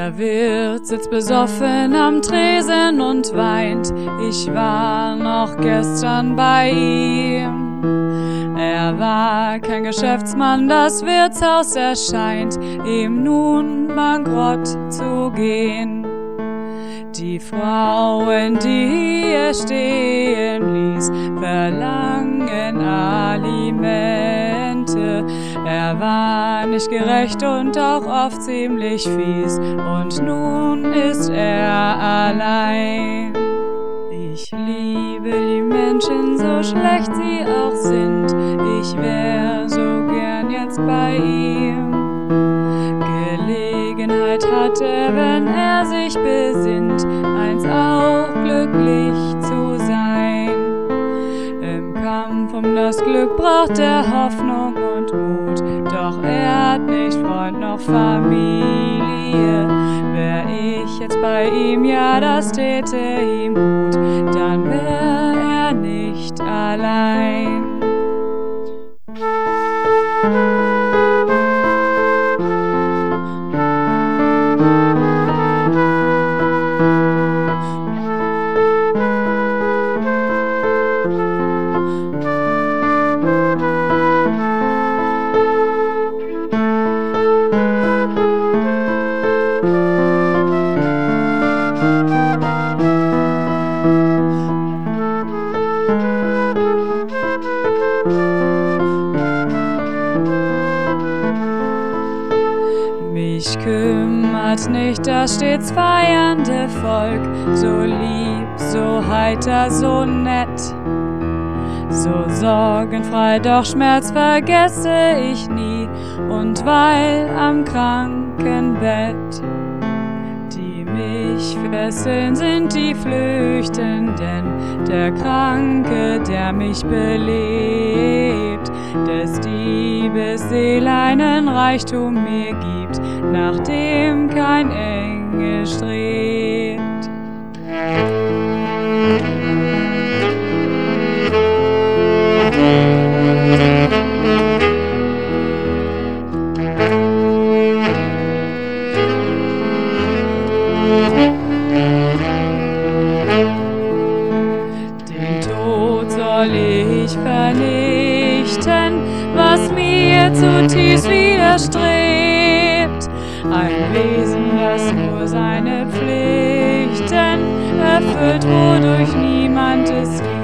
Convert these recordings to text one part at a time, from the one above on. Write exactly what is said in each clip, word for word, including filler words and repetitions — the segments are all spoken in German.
Der Wirt sitzt besoffen am Tresen und weint. Ich war noch gestern bei ihm. Er war kein Geschäftsmann, das Wirtshaus erscheint ihm nun bankrott zu gehen. Die Frauen, die er stehen ließ, verlangen Alimente. Er war nicht gerecht und auch oft ziemlich fies, und nun ist er allein. Ich liebe die Menschen, so schlecht sie auch sind. Ich wär so gern jetzt bei ihm. Gelegenheit hat er, wenn er sich besinnt, einst auch glücklich zu sein. Im Kampf um das Glück braucht er Hoffnung und Mut, doch er hat nicht Freund noch Familie. Wär ich jetzt bei ihm, ja, das täte ihm gut, dann wär er nicht allein. Mich kümmert nicht das stets feiernde Volk, so lieb, so heiter, so nett, so sorgenfrei, doch Schmerz vergesse ich nie, und weil am Krankenbett die mich fesseln, sind die Flüchtenden. Der Kranke, der mich belebt, des Diebes Seel einen Reichtum mir gibt, nach dem kein Engel strebt. Den Tod soll ich vernichten, was mir zutiefst widerstrebt. Ein Wesen, das nur seine Pflichten erfüllt, wodurch niemand es liebt.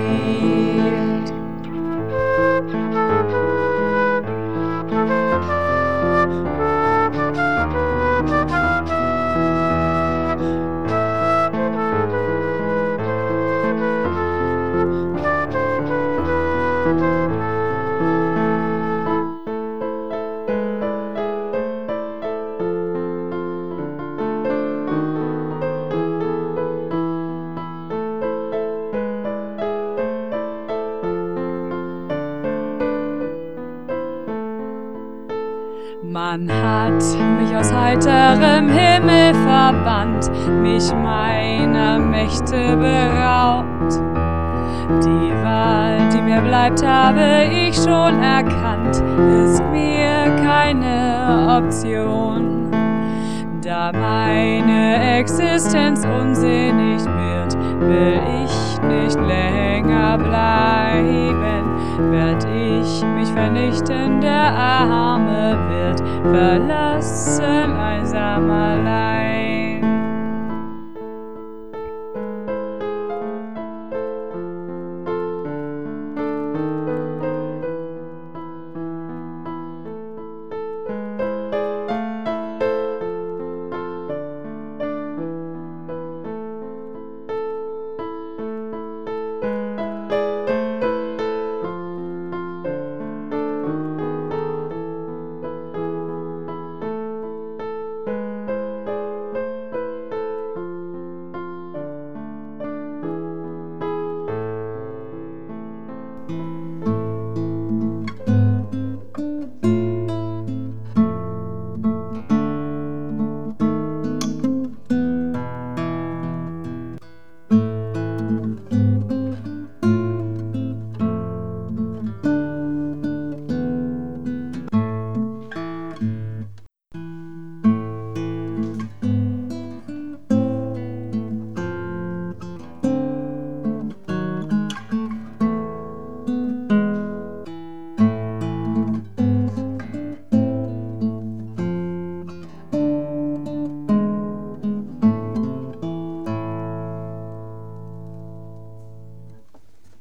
Man hat mich aus heiterem Himmel verbannt, mich meiner Mächte beraubt. Die Wahl, die mir bleibt, habe ich schon erkannt, ist mir keine Option. Da meine Existenz unsinnig wird, will ich nicht länger bleiben. Werd ich mich vernichten, der Arme wird verlassen, einsam allein.